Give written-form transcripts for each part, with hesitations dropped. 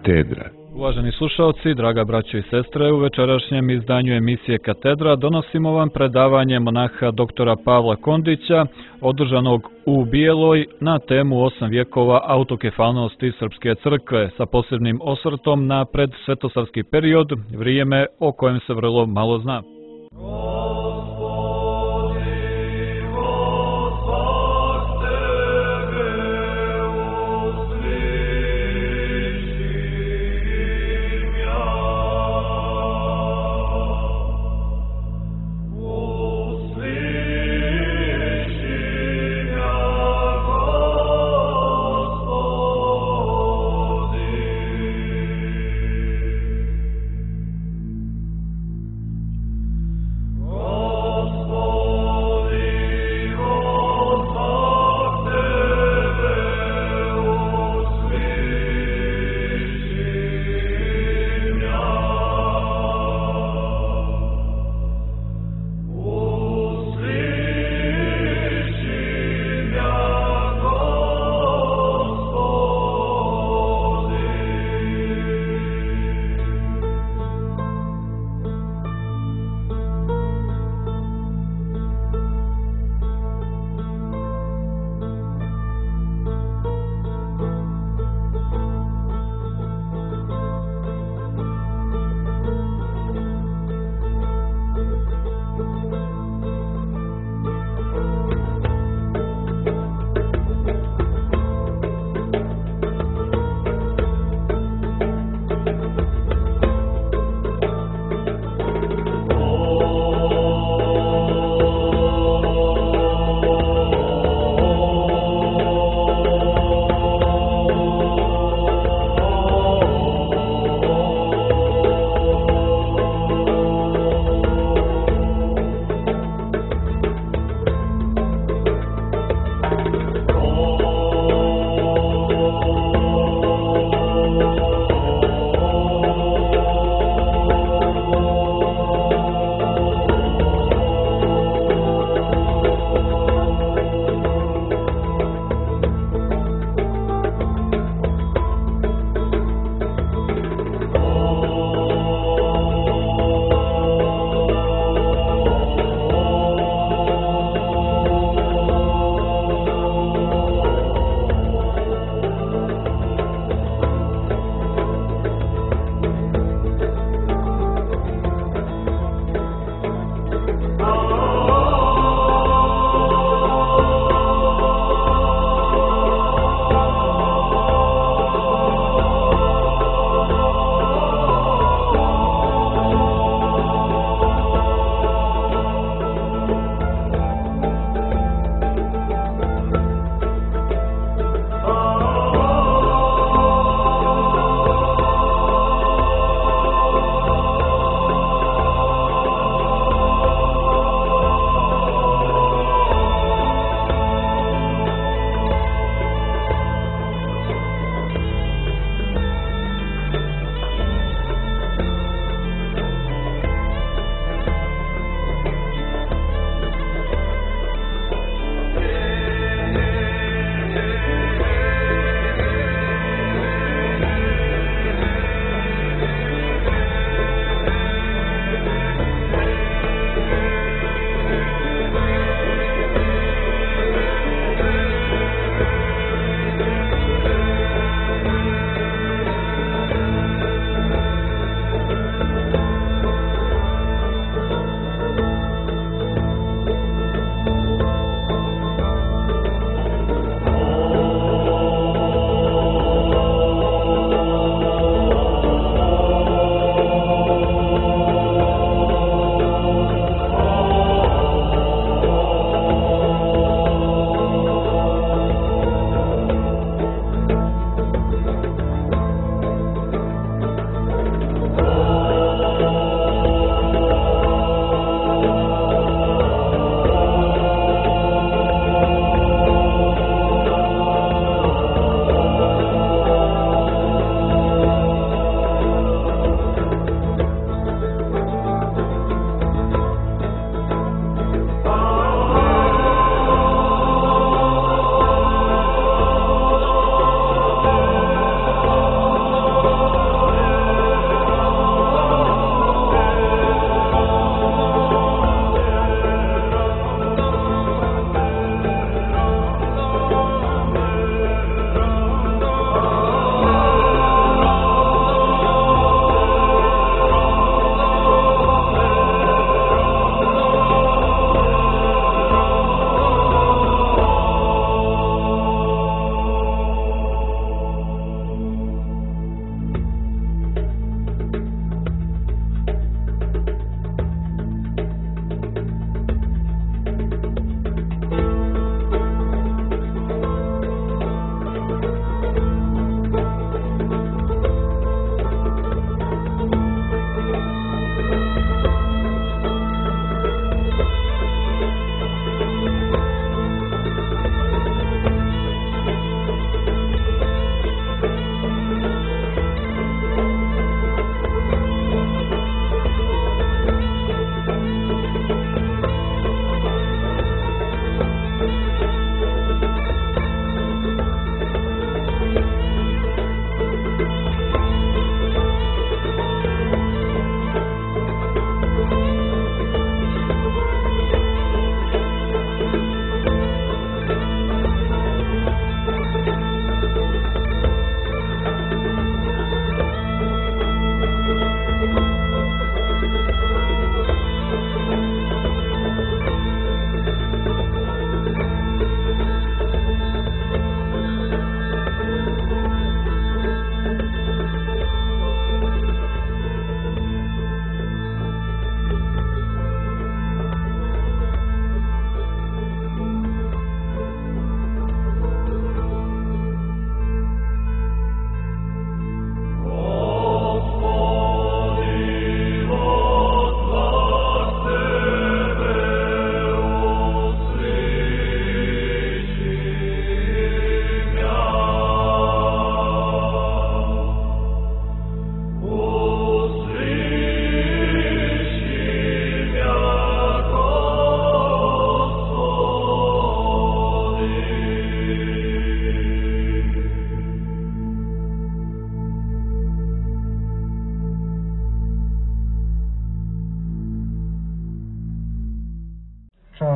Katedra. Uvaženi slušalci, draga braćo i sestre, u večerašnjem izdanju emisije Katedra donosimo vam predavanje monaha doktora Pavla Kondića, održanog u Bijeloj na temu 8 vjekova autokefalnosti Srpske crkve, sa posebnim osvrtom na predsvetosavski period, vrijeme o kojem se vrlo malo zna. Oh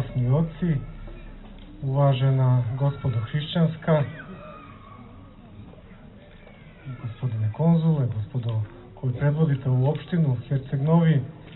časni oci, uvažena gospodo hrišćanska, gospodine konzule, gospodo koji predvodite u opštinu Herceg Novi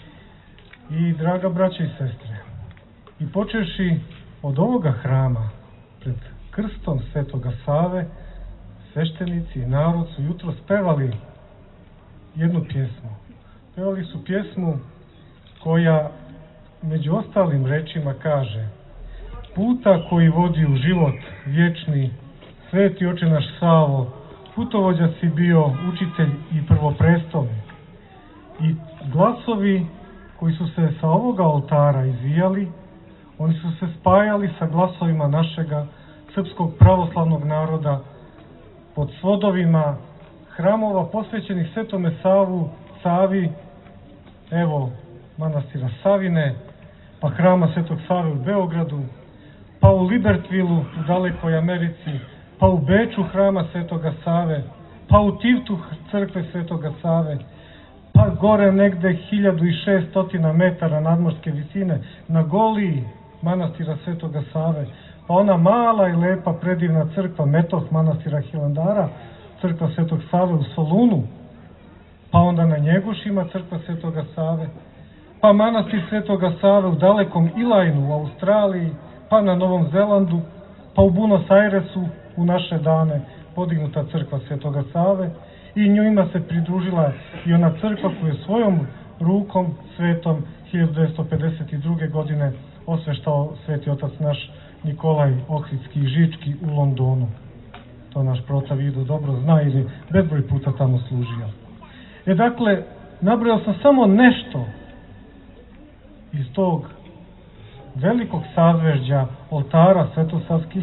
i draga braća i sestre. I počevši od ovoga hrama pred krstom Svetoga Save, sveštenici i narod su jutros pevali jednu pjesmu. Pevali su pjesmu koja među ostalim rečima kaže: puta koji vodi u život vječni, sveti oče naš Savo, putovođa si bio, učitelj i prvoprestolnik. I glasovi koji su se sa ovoga oltara izvijali, oni su se spajali sa glasovima našega srpskog pravoslavnog naroda pod svodovima hramova posvećenih Svetome Savi, evo manastira Savine, pa hrama Svetog Save u Beogradu, pa u Libertvilu u dalekoj Americi, pa u Beču hrama Svetoga Save, pa u Tivtu crkve Svetoga Save, pa gore negde 1600 metara nadmorske visine na Goliji manastira Svetoga Save, pa ona mala i lepa predivna crkva Metoh manastira Hilandara, crkva Svetog Save u Solunu, pa onda na Njegošima crkva Svetoga Save, pa manastir Svetoga Save u dalekom Ilajnu u Australiji, pa na Novom Zelandu, pa u Buenos Airesu u naše dane podignuta crkva Svetoga Save i njima se pridružila i ona crkva koju je svojom rukom svetom 1952. godine osveštao sveti otac naš Nikolaj Ohridski i Žički u Londonu. To naš prota Vido dobro zna jer je bezbroj puta tamo služio. Dakle, nabrojao sam samo nešto iz tog velikog sazvežđa oltara svetosavskih,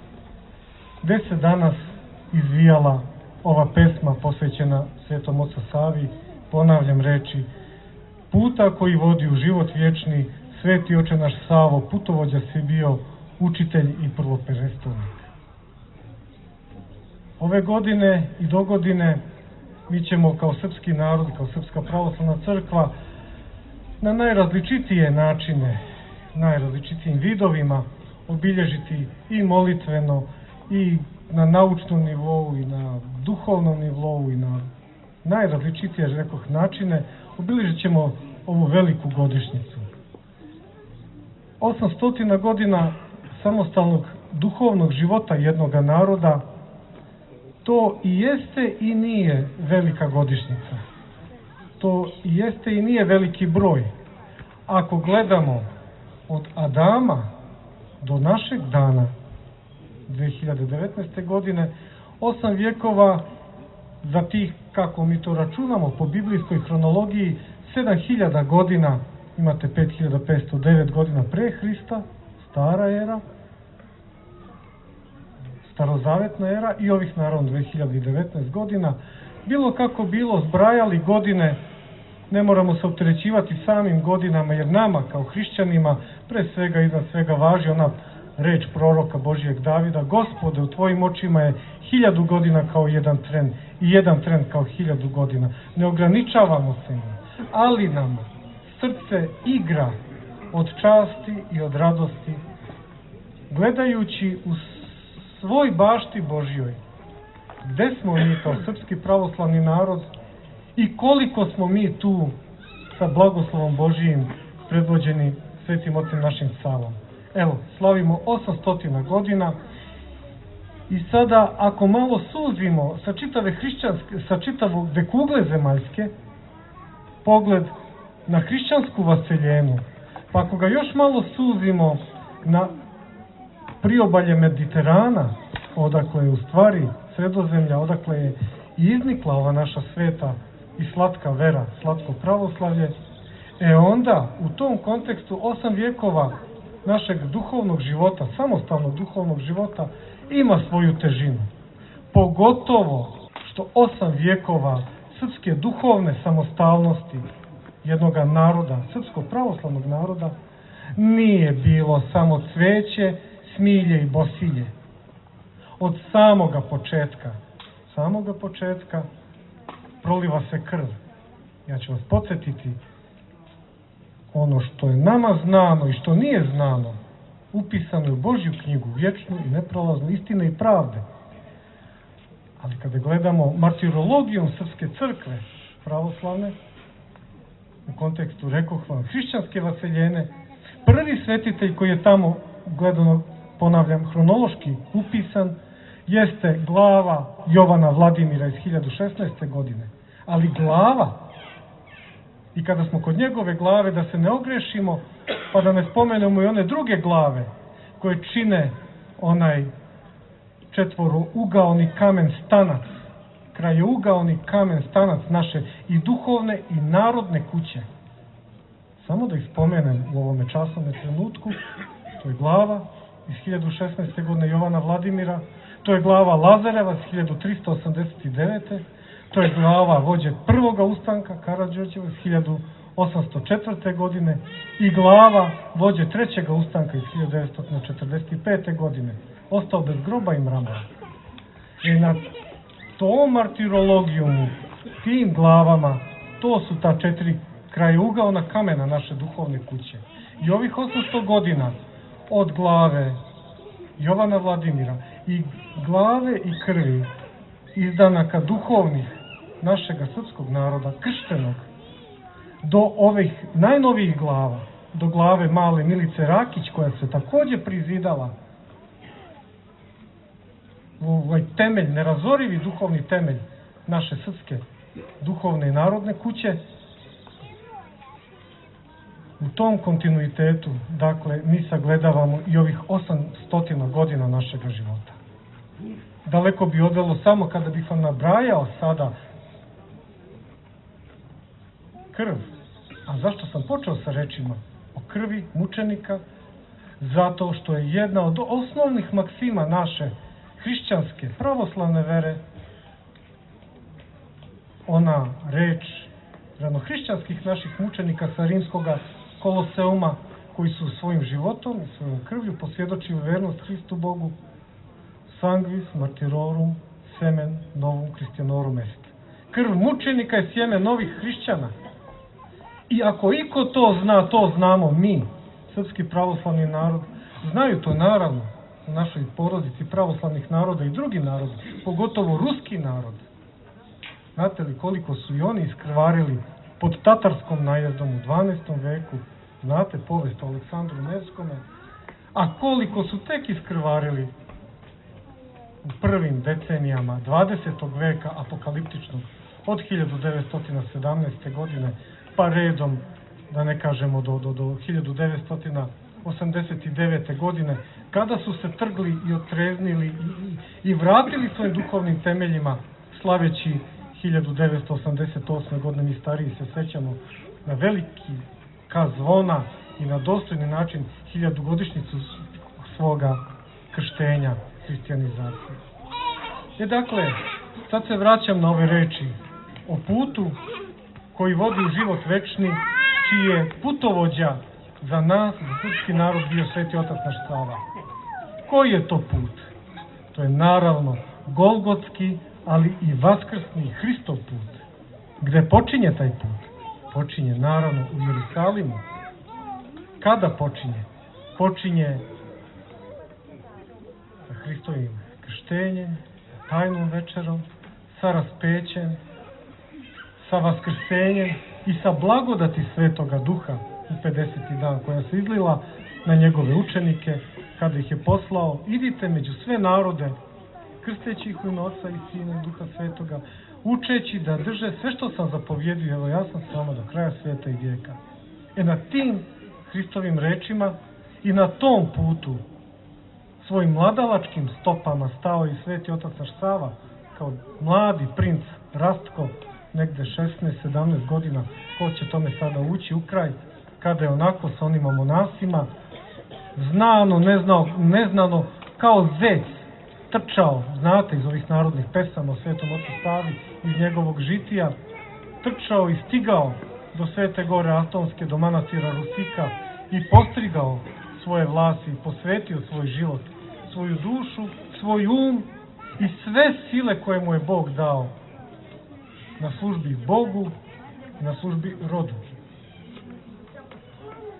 gde se danas izvijala ova pesma posvećena Svetom Ocu Savi, ponavljam reči: puta koji vodi u život vječni, sveti oče naš Savo, putovođa si bio, učitelj i prvoprestolnik. Ove godine i dogodine mi ćemo kao srpski narod, kao Srpska pravoslavna crkva na najrazličitije načine, najrazličitijim vidovima obilježiti i molitveno i na naučnom nivou i na duhovnom nivou i na najrazličitije, rekoh, načine obilježit ćemo ovu veliku godišnjicu. 800 godina samostalnog duhovnog života jednoga naroda, to i jeste i nije velika godišnjica. To i jeste i nije veliki broj. Ako gledamo od Adama do našeg dana, 2019. godine, 8 vjekova za tih, kako mi to računamo po biblijskoj hronologiji, 7000 godina, imate 5509 godina pre Hrista, stara era, starozavetna era i ovih naravno 2019 godina. Bilo kako bilo, zbrajali godine, ne moramo se opterećivati samim godinama, jer nama kao hrišćanima pre svega iznad svega važi ona reč proroka Božijeg Davida: Gospode, u tvojim očima je 1000 godina kao jedan tren i jedan tren kao 1000 godina. Ne ograničavamo se njim, ali nam srce igra od časti i od radosti gledajući u svoj bašti Božjoj gde smo mi kao srpski pravoslavni narod i koliko smo mi tu sa blagoslovom Božijim predvođeni svetim ocem našim Savom. Evo, slavimo 800 godina i sada ako malo suzimo sa čitave hrišćanske, sa čitave kugle zemaljske, pogled na hrišćansku vaseljenu, pa ako ga još malo suzimo na priobalje Mediterana, odakle je u stvari Sredozemlja, odakle je i iznikla ova naša sveta i slatka vera, slatko pravoslavlje, onda u tom kontekstu 8 vjekova našeg duhovnog života, samostalnog duhovnog života, ima svoju težinu. Pogotovo što 8 vjekova srpske duhovne samostalnosti jednoga naroda, srpskog pravoslavnog naroda, nije bilo samo cveće, smilje i bosilje. Od samoga početka proliva se krv. Ja ću vas podsjetiti ono što je nama znano i što nije znano upisano je u Božju knjigu, vječnu i neprolaznu istine i pravde. Ali kada gledamo martirologijom Srpske crkve pravoslavne, u kontekstu, rekoh vam, hrišćanske vaseljene, prvi svetitelj koji je tamo, gledano, ponavljam, hronološki upisan, jeste glava Jovana Vladimira iz 1016. godine. Ali glava, i kada smo kod njegove glave, da se ne ogrešimo, pa da ne spomenemo i one druge glave koje čine onaj četvorougaoni kamen stanac, krajougaoni kamen stanac naše i duhovne i narodne kuće. Samo da ih spomenem u ovome časovne trenutku, to je glava iz 1016. godine Jovana Vladimira, to je glava Lazareva iz 1389. To je glava vođe prvoga ustanka Karađorđeva iz 1804. godine i glava vođe trećega ustanka iz 1945. godine. Ostao bez groba i mramora. I na tom martirologijumu, tim glavama, to su ta 4 krajougaona kamena naše duhovne kuće. I ovih 800 godina od glave Jovana Vladimira i glave i krvi izdanaka duhovnih našega srpskog naroda, krštenog, do ovih najnovijih glava, do glave male Milice Rakić, koja se također prizidala u ovaj temelj, nerazorivi duhovni temelj naše srpske duhovne i narodne kuće. U tom kontinuitetu, dakle, mi sagledavamo i ovih 800 godina našega života. Daleko bi odvelo samo kada bih vam nabrajao sada krv. A zašto sam počeo sa rečima o krvi mučenika? Zato što je jedna od osnovnih maksima naše hrišćanske pravoslavne vere ona reč ranohrišćanskih naših mučenika sa rimskoga koloseuma, koji su svojim životom i svojom krvlju posvjedočili vernost Hristu Bogu, sanguis martirorum semen novum Christianorum est. Krv mučenika je sjeme novih hrišćana. I ako iko to zna, to znamo mi, srpski pravoslavni narod. Znaju to naravno u našoj porodici pravoslavnih naroda i drugi narodi, pogotovo ruski narod. Znate li koliko su i oni iskrvarili pod tatarskom najezdom u 12. veku? Znate povest o Aleksandru Nevskome? A koliko su tek iskrvarili u prvim decenijama 20. veka apokaliptičnog od 1917. godine pa redom, da ne kažemo do 1989. godine, kada su se trgli i otreznili i vratili svojim duhovnim temeljima, slaveći 1988. godine, mi stariji se sećamo na veliki kaz zvona i na dostojni način 1000-godišnjicu svoga krštenja, hrišćanizacije. Dakle, sad se vraćam na ove reči o putu koji vodi u život večni, čiji je putovođa za nas, za srpski narod, bio Sveti Otac naš Sava. Koji je to put? To je naravno golgotski, ali i vaskrsni Hristov put. Gde počinje taj put? Počinje naravno u Jerusalimu. Kada počinje? Počinje sa Hristovim krštenjem, tajnom večerom, sa raspećem, sa vaskrsenjem i sa blagodati Svetoga Duha u 50. dan, koja se izlila na njegove učenike kada ih je poslao: idite među sve narode, krsteći ih u ime Oca i Sina i Duha Svetoga, učeći da drže sve što sam zapovjedio, evo ja sam s vama do kraja svijeta i vijeka. Na tim Hristovim rečima i na tom putu svojim mladalačkim stopama stao i Sveti Otac naš Sava, kao mladi princ Rastko, negde 16-17 godina, ko će tome sada ući u kraj, kada je onako sa onima monasima, znano, neznano, kao zec, trčao, znate, iz ovih narodnih pesama o Svetom Ocu Savi, iz njegovog žitija, trčao i stigao do Svete Gore Atonske, do manastira Rusika i postrigao svoje vlasi i posvetio svoj život, svoju dušu, svoj um i sve sile koje mu je Bog dao na službi Bogu, na službi rodu.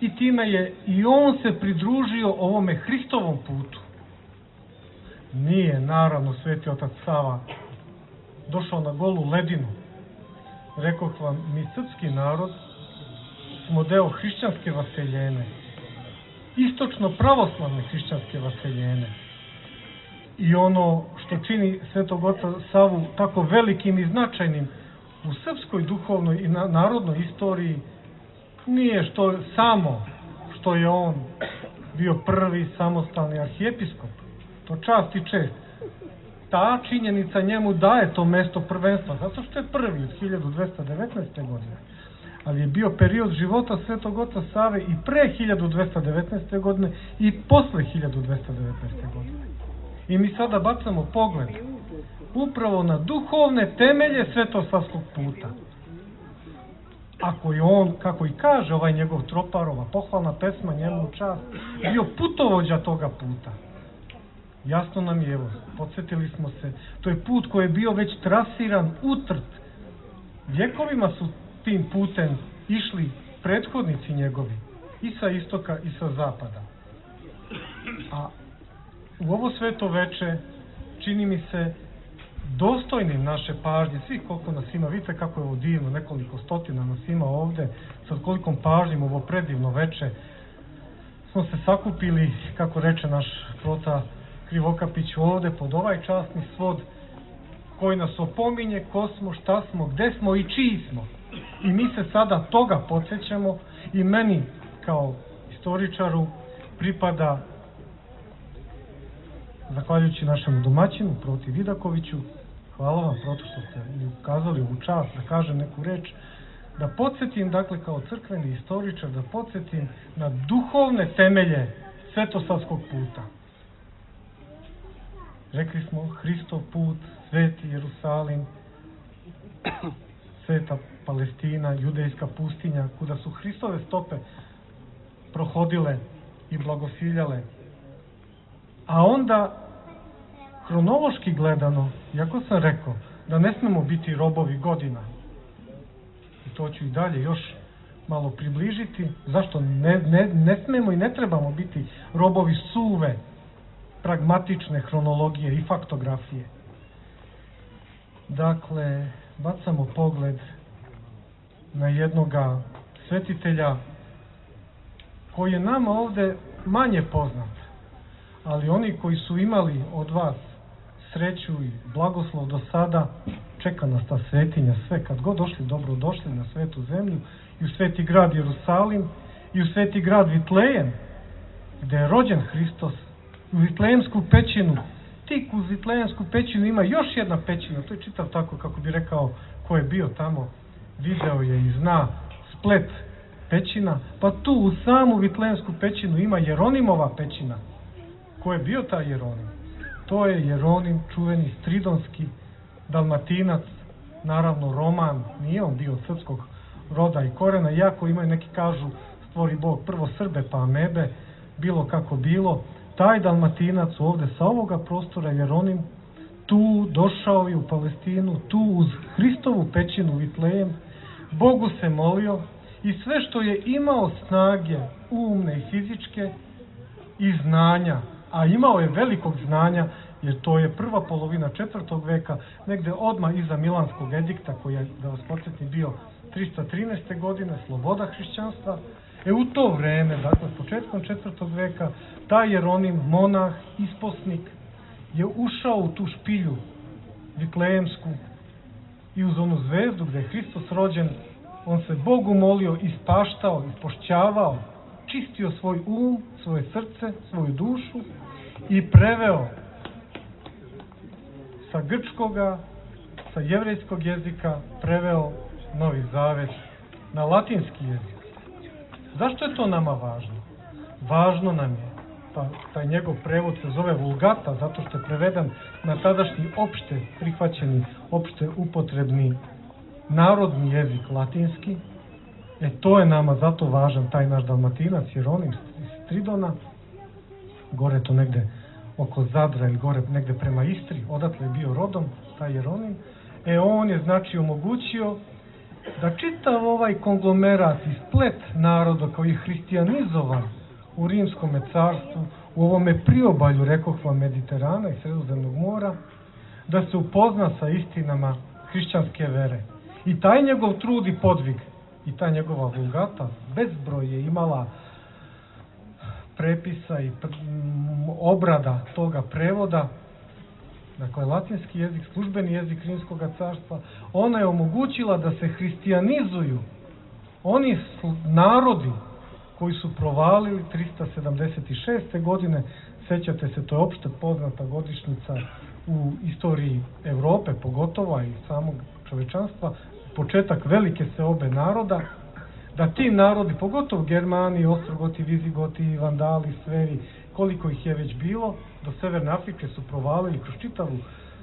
i time je i on se pridružio ovome Hristovom putu. Nije, naravno, Sveti otac Sava došao na golu ledinu. Rekoh vam, mi srpski narod smo deo hrišćanske vaseljene, istočno pravoslavne hrišćanske vaseljene. I ono što čini Svetog oca Savu tako velikim i značajnim u srpskoj duhovnoj i narodnoj istoriji nije što je on bio prvi samostalni arhijepiskop. To čast i čest. Ta činjenica njemu daje to mesto prvenstva, zato što je prvi od 1219. godine. Ali je bio period života Svetog oca Save i pre 1219. godine i posle 1219. godine. I mi sada bacamo pogled upravo na duhovne temelje svetosavskog puta. Ako je on, kako i kaže ovaj njegov Troparova pohvalna pesma njemu u čast, bio putovođa toga puta. Jasno nam je, evo, podsjetili smo se, to je put koji je bio već trasiran utrt. Vjekovima su tim putem išli prethodnici njegovi, i sa istoka i sa zapada. A u ovo sveto veče čini mi se dostojnim naše pažnje, svih koliko nas ima, vidite kako je ovo divno, nekoliko stotina nas ima ovde, sa kolikom pažnjom ovo predivno veče smo se sakupili, kako reče naš proca Krivokapić, ovde pod ovaj časni svod koji nas opominje ko smo, šta smo, gde smo i čiji smo. I mi se sada toga podsjećamo i meni kao istoričaru pripada, zahvaljujući našem domaćinu, Proti Vidakoviću, hvala vam proto što ste mi ukazali ovu čast da kažem neku reč, da podsjetim, dakle, kao crkveni istoričar, da podsjetim na duhovne temelje svetosavskog puta. Rekli smo, Hristov put, Sveti Jerusalim, Sveta Palestina, judejska pustinja, kuda su Hristove stope prohodile i blagosiljale. A onda, hronološki gledano, iako sam rekao da ne smemo biti robovi godina, i to ću i dalje još malo približiti, zašto ne smemo i ne trebamo biti robovi suve, pragmatične hronologije i faktografije. Dakle, bacamo pogled na jednoga svetitelja koji je nama ovde manje poznat, ali oni koji su imali od vas sreću i blagoslov do sada, čeka nas ta svetinja sve, kad god došli, dobro došli na svetu zemlju, i u sveti grad Jerusalim, i u sveti grad Vitlejem, gde je rođen Hristos, u Vitlejemsku pećinu. Tik uz Vitlejemsku pećinu ima još jedna pećina, to je čitav tako, kako bi rekao, ko je bio tamo, video je i zna splet pećina, pa tu u samu Vitlejemsku pećinu ima Jeronimova pećina. Ko je bio taj Jeronim? To je Jeronim, čuveni stridonski Dalmatinac, naravno Roman, nije on bio od srpskog roda i korena, iako imaju neki kažu stvori Bog prvo Srbe pa Amebe, bilo kako bilo, taj Dalmatinac ovde sa ovoga prostora Jeronim tu došao je u Palestinu, tu uz Hristovu pećinu Vitlejem, Bogu se molio i sve što je imao snage umne i fizičke i znanja, a imao je velikog znanja, jer to je prva polovina 4. veka, negde odmah iza Milanskog edikta, koji je, da vas podsjetim, bio 313. godine, sloboda hrišćanstva. U to vreme, dakle, početkom 4. veka, taj Jeronim, monah, isposnik, je ušao u tu špilju Vitlejemsku i uz onu zvezdu gde je Hristos rođen, on se Bogu molio, ispaštao, ispošćavao, čistio svoj svoje srce, svoju dušu i preveo sa grčkoga, sa jevrejskog jezika, preveo Novi Zavet na latinski jezik. Zašto je to nama važno? Važno nam je, pa taj njegov prevod se zove Vulgata, zato što je preveden na tadašnji opšte prihvaćeni, opšte upotrebni narodni jezik latinski. To je nama zato važan taj naš Dalmatinac, Jeronim iz Stridona, gore to negde oko Zadra ili gore negde prema Istri, odatle je bio rodom taj Jeronim. On je znači omogućio da čitav ovaj konglomerat i splet naroda koji je hristijanizovan u Rimskom carstvu, u ovome priobalju, rekoh vam, Mediterana i Sredozemnog mora, da se upozna sa istinama hrišćanske vere. I taj njegov trud i podvig, i ta njegova vulgata, bezbroj je imala prepisa i obrada toga prevoda, dakle latinski jezik, službeni jezik Rimskog carstva, ona je omogućila da se hristijanizuju oni narodi koji su provalili 376. godine, sećate se, to je opšte poznata godišnjica u istoriji Evrope, pogotovo i samog čovečanstva, početak velike seobe naroda, da ti narodi, pogotovo Germani, Ostrogoti, Vizigoti, Vandali, Sveri, koliko ih je već bilo, do Severne Afrike su provalili kroz čitavu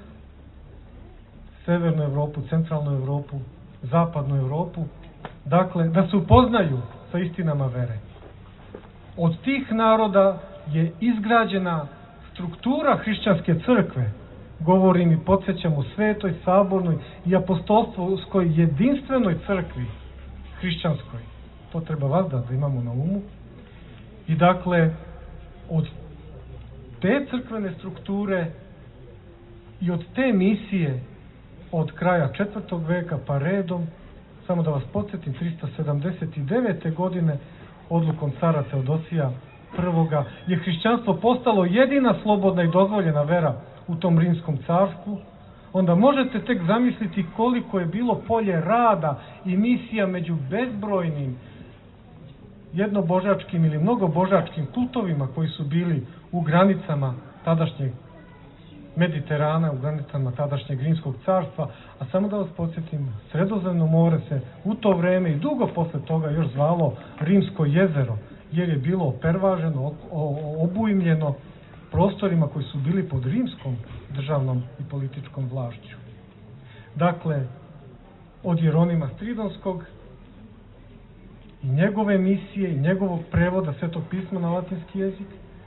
Severnu Evropu, Centralnu Evropu, Zapadnu Evropu, dakle, da se upoznaju sa istinama vere. Od tih naroda je izgrađena struktura hrišćanske crkve, govorim i podsjećam o svetoj, sabornoj i apostolskoj jedinstvenoj crkvi hrišćanskoj. To treba vas da imamo na umu. I dakle, od te crkvene strukture i od te misije od kraja 4. veka pa redom, samo da vas podsjetim, 379. godine odlukom cara Teodosija I je hrišćanstvo postalo jedina slobodna i dozvoljena vera u tom Rimskom carstvu, onda možete tek zamisliti koliko je bilo polje rada i misija među bezbrojnim jednobožačkim ili mnogobožačkim kultovima koji su bili u granicama tadašnjeg Mediterana, u granicama tadašnjeg Rimskog carstva, a samo da vas podsjetim, Sredozemno more se u to vreme i dugo posle toga još zvalo Rimsko jezero, jer je bilo opervaženo, obujmljeno prostorima koji su bili pod rimskom državnom i političkom vlašću. Dakle, od Jeronima Stridonskog i njegove misije i njegovog prevoda Svetog pisma na latinski jezik,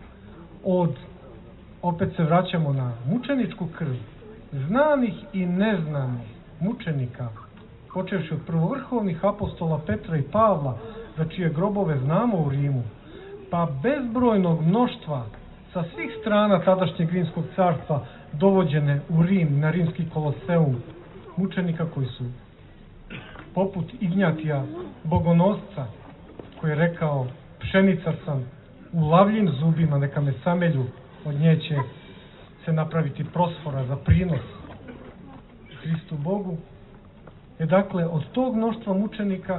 opet se vraćamo na mučeničku krv, znanih i neznanih mučenika, počevši od prvovrhovnih apostola Petra i Pavla, za čije grobove znamo u Rimu, pa bezbrojnog mnoštva sa svih strana tadašnjeg Rimskog carstva dovođene u Rim, na Rimski koloseum, mučenika koji su poput Ignjatija Bogonosca, koji je rekao: pšenica sam, u lavljim zubima neka me samelju, od nje će se napraviti prosfora za prinos Hristu Bogu. Dakle, od tog mnoštva mučenika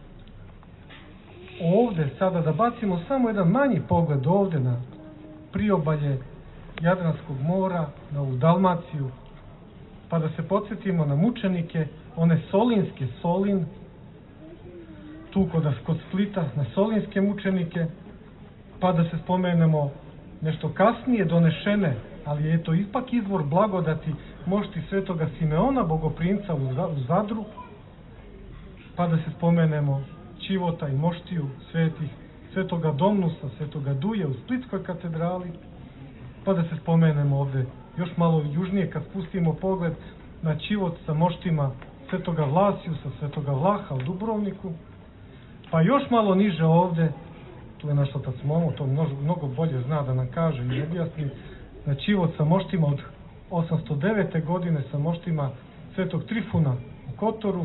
ovde sada da bacimo samo jedan manji pogled ovde na priobalje Jadranskog mora, na ovu Dalmaciju, pa da se podsjetimo na mučenike, one solinske, Solin, tu kod Splita, na solinske mučenike, pa da se spomenemo nešto kasnije donešene, ali je to ipak izvor blagodati mošti svetoga Simeona, bogoprimca u Zadru, pa da se spomenemo Ćivota i moštiju svetih, svetoga Domnusa, svetoga Duje u Splitskoj katedrali, pa da se spomenemo ovde još malo južnije kad spustimo pogled na Ćivot sa moštima svetoga Vlasijusa, svetoga Vlaha u Dubrovniku, pa još malo niže ovde, tu je naš otac Momo, to mnogo bolje zna da nam kaže i objasni, na Ćivot sa moštima od 809. godine, sa moštima svetog Trifuna u Kotoru,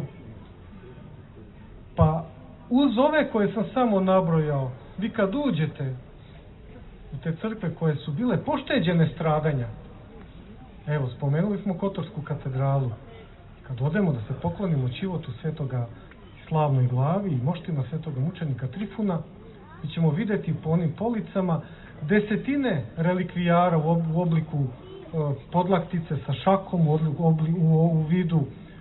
pa uz ove koje sam samo nabrojao, vi kad uđete u te crkve koje su bile pošteđene stradanja, evo, spomenuli smo Kotorsku katedralu, kad odemo da se poklonimo Ćivotu svetoga slavnoj glavi i moštima svetoga mučenika Trifuna, mi ćemo videti po onim policama desetine relikvijara u obliku podlaktice sa šakom, u vidu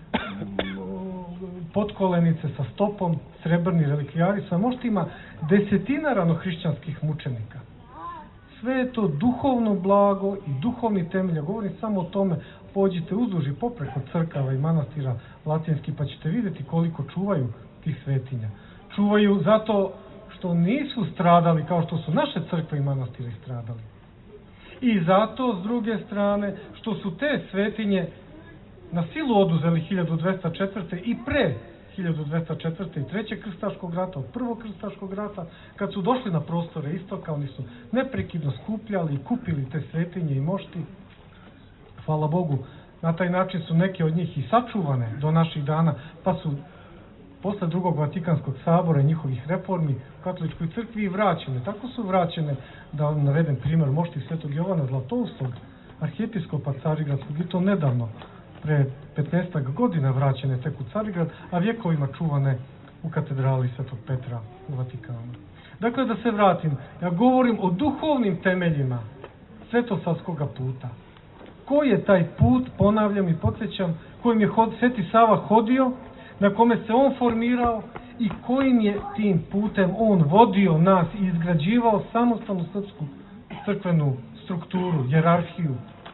potkolenice sa stopom, srebrni relikvijari sa moštima desetina ranohrišćanskih mučenika. Sve je to duhovno blago i duhovni temelj. Govorim samo o tome, pođite uzduž i popreko crkava i manastira latinski, pa ćete vidjeti koliko čuvaju tih svetinja. Čuvaju zato što nisu stradali kao što su naše crkve i manastiri stradali. I zato, s druge strane, što su te svetinje na silu oduzeli 1204. i pre 1204. i 3. krstaškog rata, od prvog krstaškog rata, kad su došli na prostore istoka, oni su neprekidno skupljali i kupili te svetinje i mošti. Hvala Bogu, na taj način su neke od njih i sačuvane do naših dana, pa su posle drugog Vatikanskog sabora i njihovih reformi u katoličkoj crkvi i vraćene. Tako su vraćene, da vam navedem primjer, mošti Svetog Jovana Zlatoustog, arhijepiskopa Carigradskog, i to nedavno, pre 15 godina vraćene tek u Carigrad, a vjekovima čuvane u katedrali Svetog Petra u Vatikanu. Dakle, da se vratim, ja govorim o duhovnim temeljima svetosavskoga puta. Koji je taj put, ponavljam i podsjećam, kojim je Sveti Sava hodio, na kome se on formirao i kojim je tim putem on vodio nas i izgrađivao samostalnu srpsku crkvenu strukturu, jerarhiju,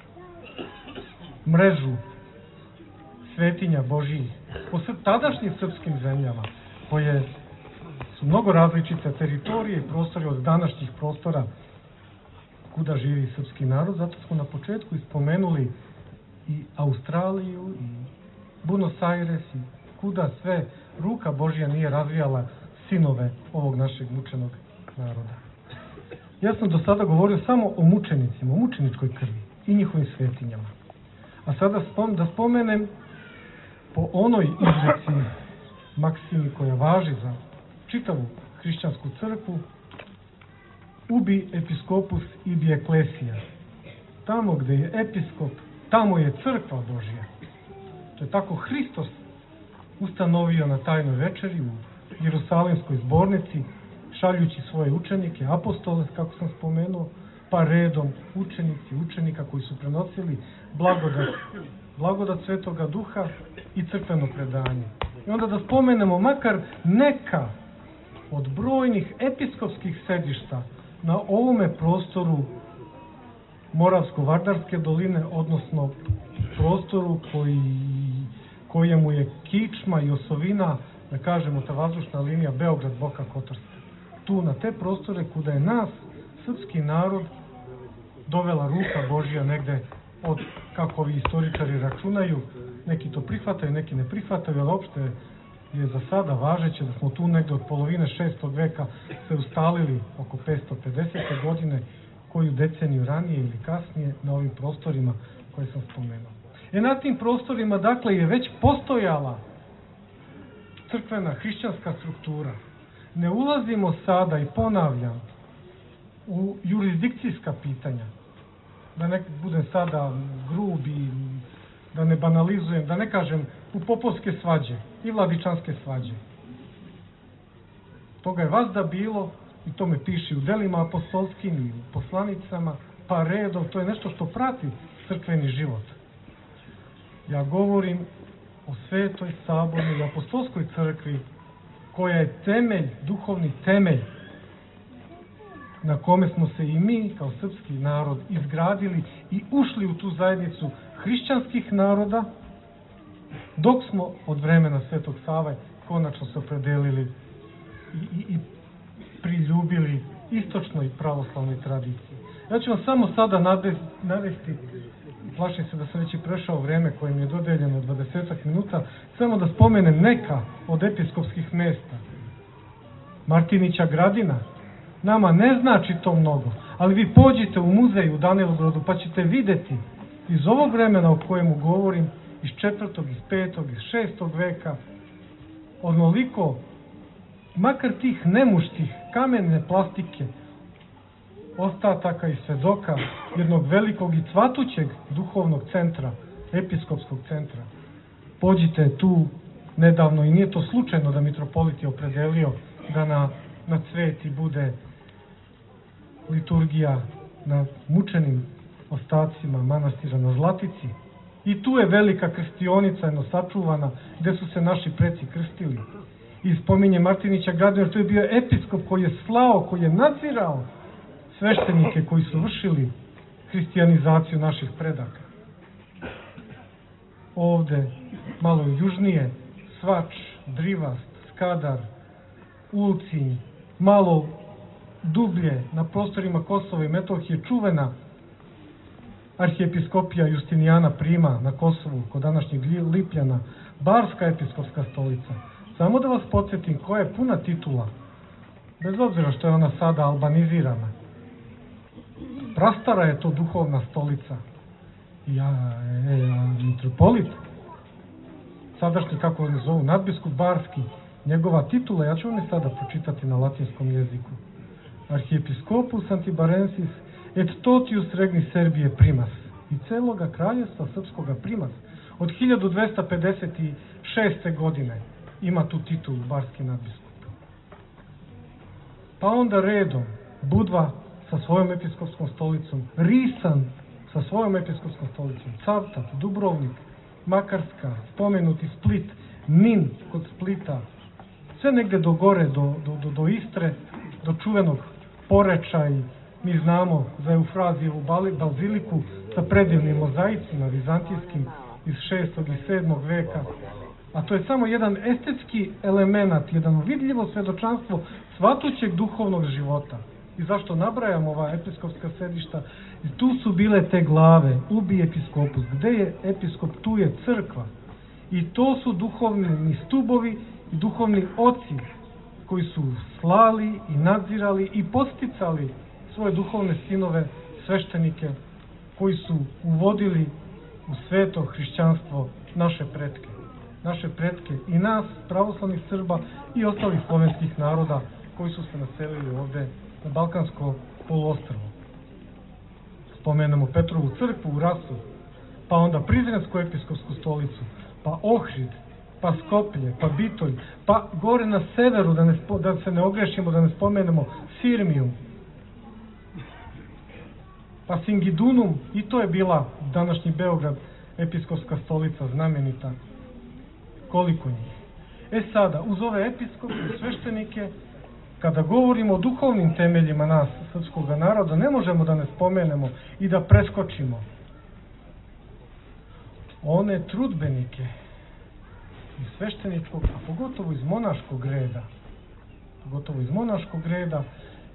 mrežu svetinja Božijih po tadašnjim srpskim zemljama, koje su mnogo različite teritorije i prostori od današnjih prostora kuda živi srpski narod. Zato smo na početku ispomenuli i Australiju i Buenos Aires i kuda sve ruka Božja nije razvijala sinove ovog našeg mučenog naroda. Ja sam do sada govorio samo o mučenicima, o mučeničkoj krvi i njihovim svetinjama. A sada da spomenem po onoj izreci maksimi koja važi za čitavu hrišćansku crkvu: ubi episkopus ibi eklesija. Tamo gde je episkop, tamo je crkva Božja. To je tako Hristos ustanovio na tajnoj večeri u Jerusalimskoj zbornici, šaljući svoje učenike, apostole, kako sam spomenuo, pa redom učenika koji su prenosili blagodat Svetoga Duha i crkveno predanje. I onda da spomenemo makar neka od brojnih episkopskih sedišta na ovome prostoru Moravsko-Vardarske doline, odnosno prostoru kojemu je kičma i osovina, da kažemo, ta vazdušna linija Beograd-Boka Kotorska. Tu, na te prostore kuda je nas, srpski narod, dovela ruka Božja negde od, kako ovi istoričari računaju, neki to prihvataju, neki ne prihvataju, ali opšte je za sada važeće da smo tu negde od polovine 6. veka se ustalili oko 550. godine, koju deceniju ranije ili kasnije na ovim prostorima koje sam spomenuo. Na tim prostorima, dakle, je već postojala crkvena hrišćanska struktura. Ne ulazimo sada, i ponavljam, u jurisdikcijska pitanja, da ne budem sada grub i da ne banalizujem, da ne kažem u popovske svađe i vladičanske svađe. Toga je vazda bilo, i to me piše u delima apostolskim i u poslanicama, pa redom, to je nešto što prati crkveni život. Ja govorim o svetoj, sabornoj i apostolskoj crkvi, koja je temelj, duhovni temelj, na kome smo se i mi, kao srpski narod, izgradili i ušli u tu zajednicu hrišćanskih naroda, dok smo od vremena Svetog Save konačno se opredelili i priljubili istočnoj pravoslavnoj tradiciji. Ja ću vam samo sada navesti, plašim se da sam već i prešao vreme koje mi je dodeljeno 20 minuta, samo da spomenem neka od episkopskih mesta. Martinića Gradina nama ne znači to mnogo, ali vi pođite u muzej u Danilogradu pa ćete videti iz ovog vremena o kojemu govorim, iz 4., iz 5., iz 6. veka, onoliko, makar tih nemuštih kamene plastike, ostataka i svedoka jednog velikog i cvatućeg duhovnog centra, episkopskog centra. Pođite tu nedavno, i nije to slučajno da mitropolit je opredelio da na Cveti bude liturgija na mučenim ostacima manastira na Zlatici. I tu je velika krstionica jedno sačuvana, gde su se naši preci krstili. I spominje Martinića Gradina, to je bio episkop koji je slao, koji je nadzirao sveštenike koji su vršili hristijanizaciju naših predaka. Ovde, malo južnije, Svač, Drivast, Skadar, Ulcinj, malo dublje na prostorima Kosova i Metohije, čuvena arhijepiskopija Justinijana Prima na Kosovu, kod današnjeg Lipljana, Barska episkopska stolica, Samo da vas podsjetim koja je puna titula, bez obzira što je ona sada albanizirana. Prastara je to duhovna stolica. Mitropolit, sadašnji, kako oni zovu, nadbiskup Barski, njegova titula, ja ću vam je sada pročitati na latinskom jeziku. Arhiepiskopus Antibarensis et totius regni Serbije primas, i celoga kraljestva srpskoga primas. Od 1256. godine ima tu titulu barski nadbiskup. Pa onda redom Budva sa svojom episkopskom stolicom, Risan sa svojom episkopskom stolicom, Cavtat, Dubrovnik, Makarska, spomenuti Split, Nin kod Splita, sve negde do gore, do Istre, do čuvenog Poreča, i mi znamo za Eufrazijevu baziliku sa predivnim mozaicima vizantijskim iz 6. i 7. veka, a to je samo jedan estetski element, jedan vidljivo svedočanstvo svatućeg duhovnog života. I zašto nabrajam ova episkopska sedišta? I tu su bile te glave, ubi episkopus. Gde je episkop, tu je crkva. I to su duhovni stubovi i duhovni oci koji su slali i nadzirali i posticali svoje duhovne sinove, sveštenike, koji su uvodili u sveto hrišćanstvo naše pretke. Naše pretke i nas, pravoslavnih Srba i ostalih slovenskih naroda koji su se naselili ovde na Balkansko poluostrvo. Spomenemo Petrovu crkvu u Rasu, pa onda Prizrensku episkopsku stolicu, pa Ohrid, pa Skoplje, pa Bitolj, pa gore na severu, da se ne ogrešimo, da ne spomenemo Sirmiju, pa Singidunum, i to je bila današnji Beograd, episkopska stolica znamenita. Koliko njih? Sada, uz ove episkope i sveštenike, kada govorimo o duhovnim temeljima nas, srpskog naroda, ne možemo da ne spomenemo i da preskočimo one trudbenike iz svešteničkog, a pogotovo iz monaškog reda,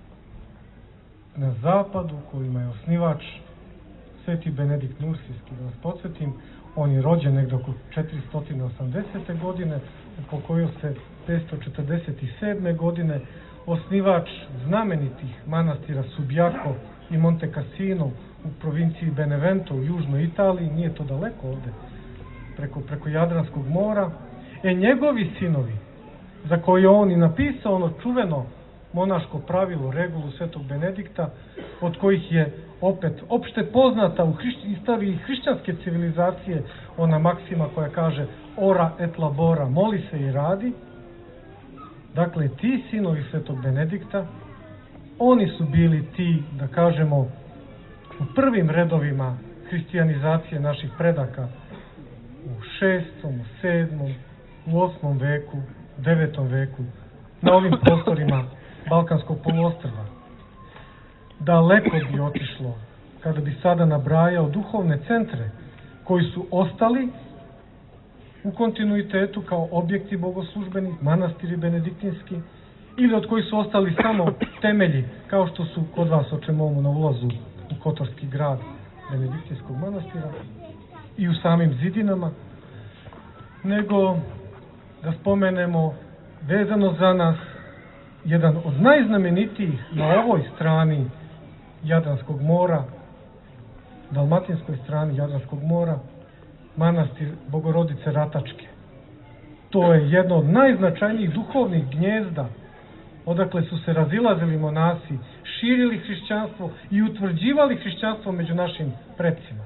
na zapadu, kojima je osnivač Sveti Benedikt Nursijski. Da vas podsjetim, on je rođen negde oko 480. godine, upokojio se 547. godine, osnivač znamenitih manastira Subiaco i Monte Cassino u provinciji Benevento u južnoj Italiji, nije to daleko ovde, preko Jadranskog mora. Njegovi sinovi, za koje on i napisao ono čuveno monaško pravilo, regulu Svetog Benedikta, od kojih je opet opšte poznata u istoriji hrišćanske civilizacije ona maksima koja kaže ora et labora, moli se i radi. Dakle, ti sinovi Svetog Benedikta, oni su bili ti, da kažemo, u prvim redovima hrišćanizacije naših predaka u 6., u 7., u 8. veku, 9. veku, na ovim prostorima Balkanskog poluostrva. Daleko bi otišlo kada bi sada nabrajao duhovne centre koji su ostali u kontinuitetu kao objekti bogoslužbeni, manastiri benediktinski, ili od kojih su ostali samo temelji, kao što su kod vas očemomu na ulazu u Kotorski grad benediktinskog manastira i u samim zidinama, nego da spomenemo vezano za nas jedan od najznamenitijih na ovoj strani Jadranskog mora, dalmatinskoj strani Jadranskog mora, manastir Bogorodice Ratačke. To je jedno od najznačajnijih duhovnih gnjezda, odakle su se razilazili monasi, širili hrišćanstvo i utvrđivali hrišćanstvo među našim predsima.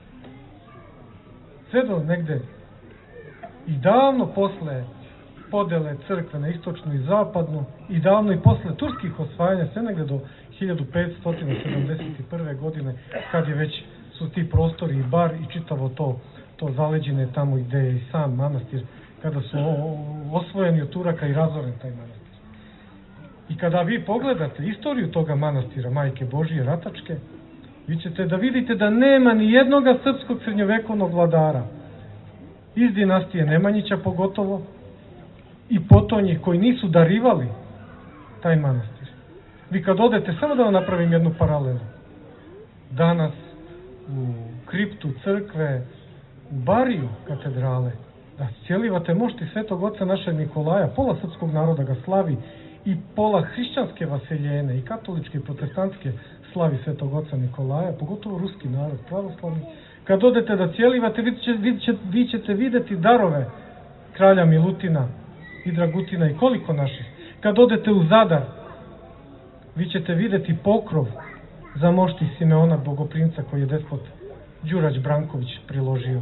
Sve do negde i davno posle podele crkve na istočnu i zapadnu, i davno i posle turskih osvajanja, sve negde do 1571. godine, kad je već su ti prostori i bar i čitavo to zaleđine tamo gde je i sam manastir, kada su osvojeni od Turaka i razoren taj manastir. I kada vi pogledate istoriju toga manastira Majke Božije Ratačke, vi ćete da vidite da nema ni jednoga srpskog srednjovekovnog vladara, iz dinastije Nemanjića pogotovo, i potonjih koji nisu darivali taj manastir. Vi kad odete, samo da vam napravim jednu paralelu, danas u kriptu crkve u Bariju katedrale da cijelivate mošti svetog oca našeg Nikolaja, pola srpskog naroda ga slavi i pola hrišćanske vaseljene i katoličke i protestantske slavi svetog oca Nikolaja, pogotovo ruski narod, pravoslavni. Kad odete da cijelivate, vi ćete vidjeti darove kralja Milutina i Dragutina i koliko naših. Kad odete u Zadar, vi ćete vidjeti pokrov za mošti Simeona Bogoprimca koji je despot Đurać Branković priložio.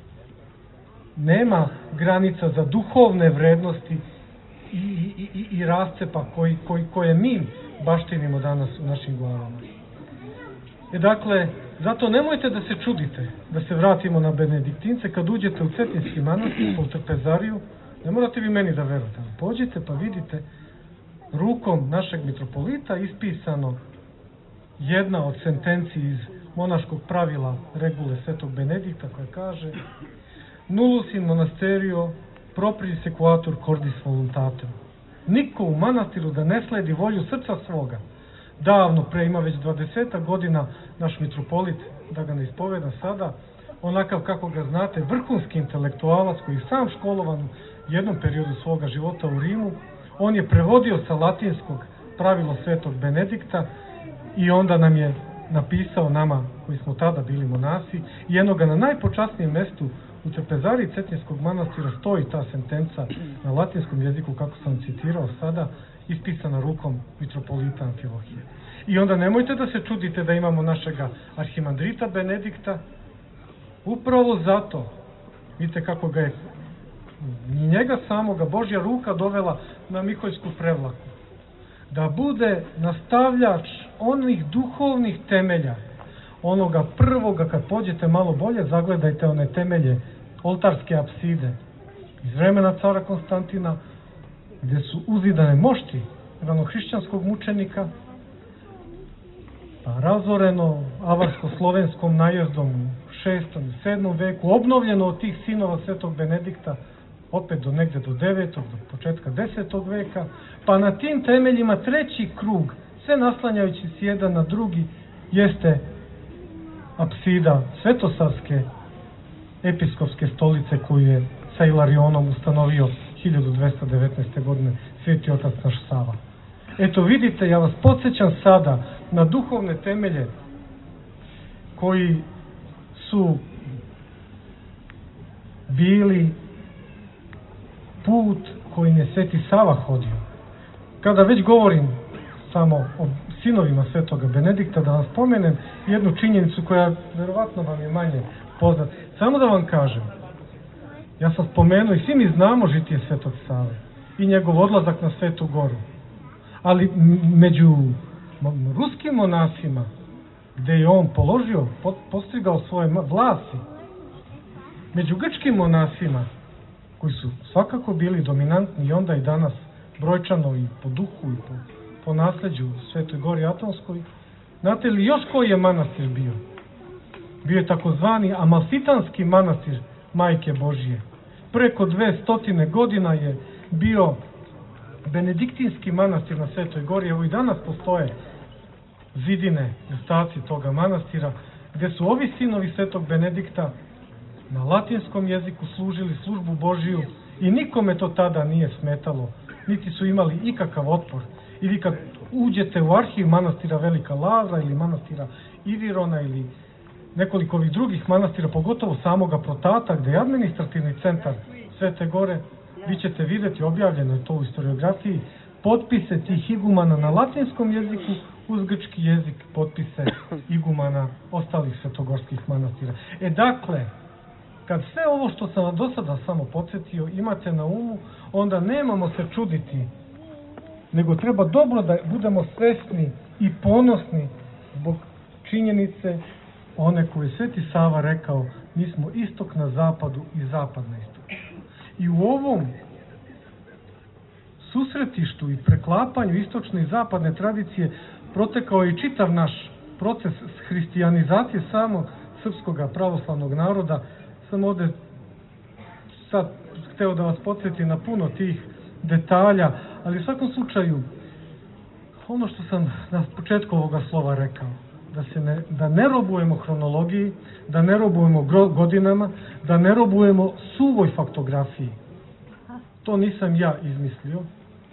Nema granica za duhovne vrednosti i rascepa koje mi baštinimo danas u našim glavama. Dakle, zato nemojte da se čudite, da se vratimo na benediktince, kad uđete u Cetinjski manastir, u Trpezariju, ne morate vi meni da verujete, pođite pa vidite rukom našeg mitropolita ispisano jedna od sentenci iz monaškog pravila regule Svetog Benedikta koja kaže: Nullus in monasterio proprii sequatur cordis voluntatem. Niko u manastiru da ne sledi volju srca svoga. Davno pre, ima već 20 godina, naš mitropolit, da ga ne ispoveda sada, onakav kako ga znate, vrhunski intelektualac koji je sam školovan u jednom periodu svoga života u Rimu, on je prevodio sa latinskog pravilo Svetog Benedikta i onda nam je napisao nama, koji smo tada bili monasi, i jednoga na najpočasnijem mestu u Trpezariji Cetinjskog manastira stoji ta sentenca na latinskom jeziku, kako sam citirao sada, ispisana rukom mitropolita Amfilohije. I onda nemojte da se čudite da imamo našega arhimandrita Benedikta, upravo zato, vidite kako ga je njega samoga Božja ruka dovela na Miholjsku prevlaku, da bude nastavljač onih duhovnih temelja, onoga prvoga, kad pođete malo bolje, zagledajte one temelje oltarske apside iz vremena cara Konstantina, gdje su uzidane mošti ranohrišćanskog mučenika, pa razoreno avarsko-slovenskom najezdom u 6. i 7. veku, obnovljeno od tih sinova Svetog Benedikta, opet do negde do 9. do početka 10. veka, pa na tim temeljima treći krug, sve naslanjajući se jedan na drugi, jeste apsida Svetosavske episkopske stolice koju je sa Ilarionom ustanovio 1219. godine Sveti otac naš Sava. Eto vidite, ja vas podsjećam sada na duhovne temelje koji su bili put kojim je Sveti Sava hodio. Kada već govorim samo o sinovima Svetoga Benedikta, da vam spomenem jednu činjenicu koja verovatno vam je manje poznata. Samo da vam kažem, ja sam spomenuo i svi mi znamo žitije Svetog Save i njegov odlazak na Svetu Goru. Ali među ruskim monasima, gde je on položio, postigao svoje vlasti, među grčkim monasima, koji su svakako bili dominantni i onda i danas brojčano i po duhu i po nasleđu u Svetoj Gori Atonskoj, znate li još koji je manastir bio? Bio je takozvani Amalfitanski manastir Majke Božije. Preko 200 godina je bio Benediktinski manastir na Svetoj Gori. Evo i danas postoje zidine, ostaci toga manastira, gde su ovi sinovi Svetog Benedikta na latinskom jeziku služili službu Božiju i nikome to tada nije smetalo, niti su imali ikakav otpor. I vi kad uđete u arhiv manastira Velika Lavra ili manastira Ivirona ili nekoliko ovih drugih manastira, pogotovo samoga Protata, gde je administrativni centar Svete Gore, vi ćete vidjeti, objavljeno je to u historiografiji, potpise tih igumana na latinskom jeziku uz grčki jezik, potpise igumana ostalih svetogorskih manastira. Dakle, kad sve ovo što sam do sada samo podsjetio imate na umu, onda nemamo se čuditi, nego treba dobro da budemo svesni i ponosni zbog činjenice one koje Sveti Sava rekao: mi smo istok na zapadu i zapad na istoku. I u ovom susretištu i preklapanju istočne i zapadne tradicije protekao je i čitav naš proces hristijanizacije samog srpskog pravoslavnog naroda. Sam ovde sad hteo da vas podsjetim na puno tih detalja, ali u svakom slučaju, ono što sam na početku ovoga slova rekao, da ne robujemo hronologiji, da ne robujemo godinama, da ne robujemo suvoj faktografiji. To nisam ja izmislio.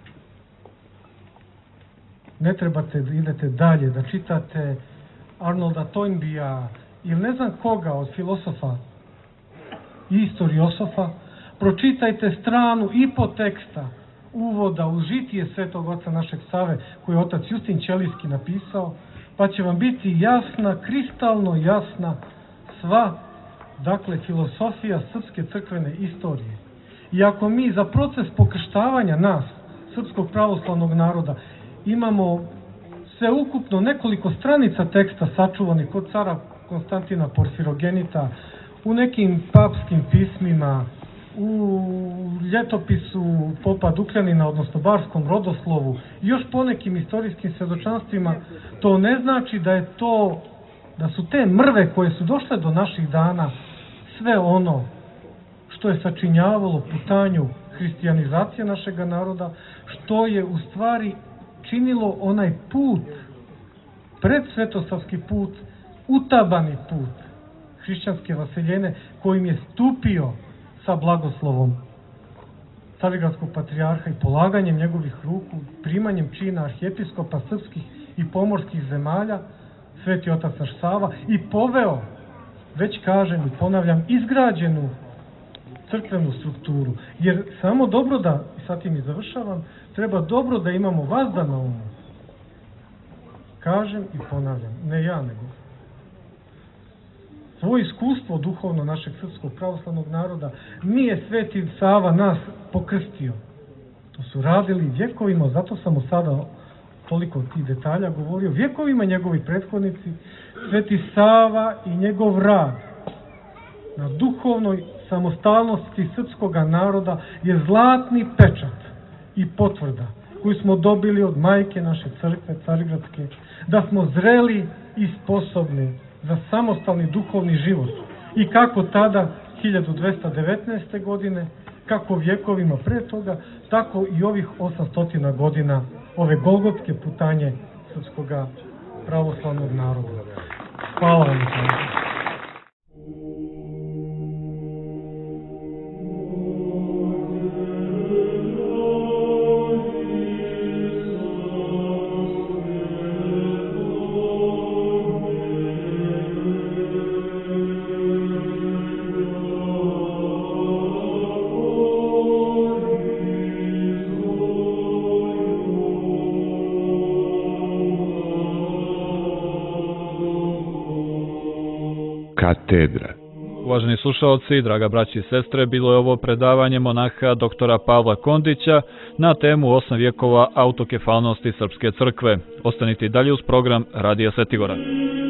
Ne trebate da idete dalje, da čitate Arnolda Toynbija ili ne znam koga od filosofa i istoriosofa. Pročitajte stranu i po teksta uvoda u žitije Svetog Oca našeg Save, koji je otac Justin Ćelijski napisao, pa će vam biti jasna, kristalno jasna sva, dakle, filosofija srpske crkvene istorije. I ako mi za proces pokrštavanja nas, srpskog pravoslavnog naroda, imamo sveukupno nekoliko stranica teksta sačuvanih kod cara Konstantina Porfirogenita, u nekim papskim pismima, u ljetopisu popa Dukljanina, odnosno Barskom rodoslovu i još ponekim istorijskim svedočanstvima, to ne znači da su te mrve koje su došle do naših dana sve ono što je sačinjavalo putanju hrišćanizacije našega naroda, što je u stvari činilo onaj put, predsvetosavski put, utabani put hrišćanske vaseljene, kojim je stupio sa blagoslovom Carigradskog patrijarha i polaganjem njegovih ruku, primanjem čina arhijepiskopa srpskih i pomorskih zemalja, Sveti Otac naš Sava, i poveo, već kažem i ponavljam, izgrađenu crkvenu strukturu. Jer samo dobro da, i sad tim i završavam, treba dobro da imamo vazda na umu. Kažem i ponavljam, ne ja nego svoje iskustvo duhovno našeg srpskog pravoslavnog naroda, nije Sveti Sava nas pokrstio. To su radili vjekovima, zato sam mu sada toliko tih detalja govorio, vjekovima njegovi prethodnici. Sveti Sava i njegov rad na duhovnoj samostalnosti srpskog naroda je zlatni pečat i potvrda koju smo dobili od majke naše crkve Carigradske, da smo zreli i sposobni za samostalni duhovni život. I kako tada, 1219. godine, kako vjekovima pre toga, tako i ovih 800 godina ove golgotske putanje srpskog pravoslavnog naroda. Hvala vam. Katedra. Uvaženi slušalci, draga braći i sestre, bilo je ovo predavanje monaha doktora Pavla Kondića na temu 8 vjekova autokefalnosti Srpske crkve. Ostanite i dalje uz program Radija Svetigora.